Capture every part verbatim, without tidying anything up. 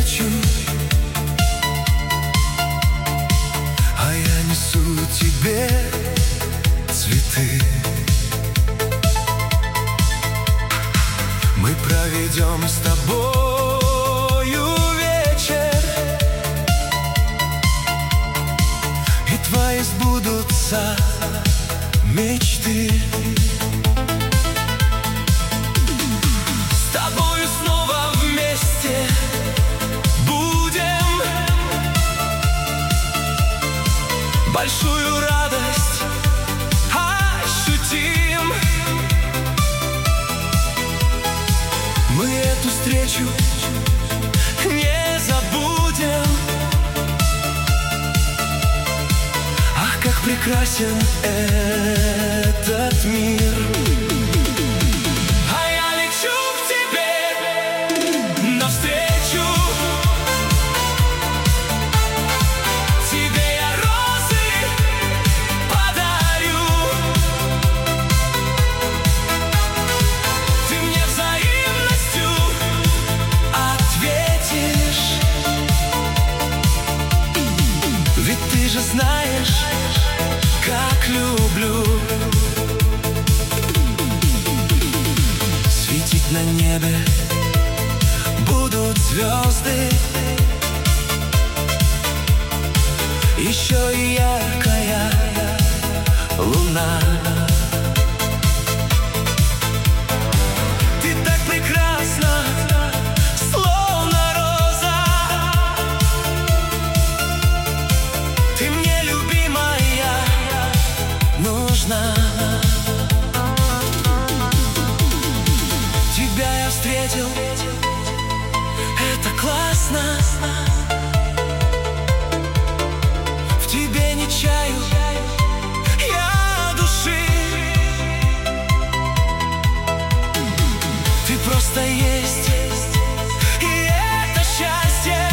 навстречу, а я несу тебе цветы. Мы проведем с тобою вечер, и твои сбудутся мечты. С тобою снова вместе будем большую радость ощутим. Мы эту встречу не забудем. Ах, как прекрасен этот мир. А я лечу к тебе навстречу. Тебе я розы подарю. Ты мне взаимностью ответишь. Ведь ты же знаешь, как люблю светить на небе будут звезды, еще и яркая луна. Ты так прекрасна, словно роза. Ты мне, любимая, нужна. Тебя я встретил, это классно. В тебе не чаю я души. Ты просто есть, и это счастье.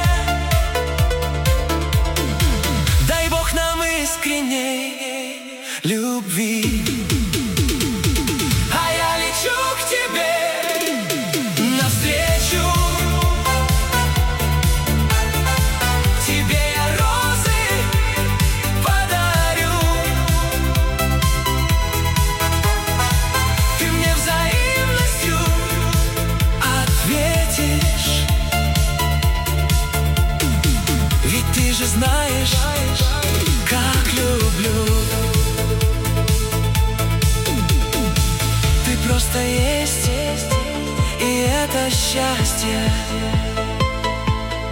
Дай Бог нам искренней любви. А я лечу к тебе навстречу. Тебе я розы подарю. Ты мне взаимностью ответишь. Ведь ты же знаешь, как люблю. Ты просто есть, и это счастье.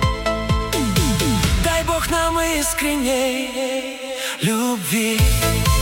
Дай Бог нам искренней любви.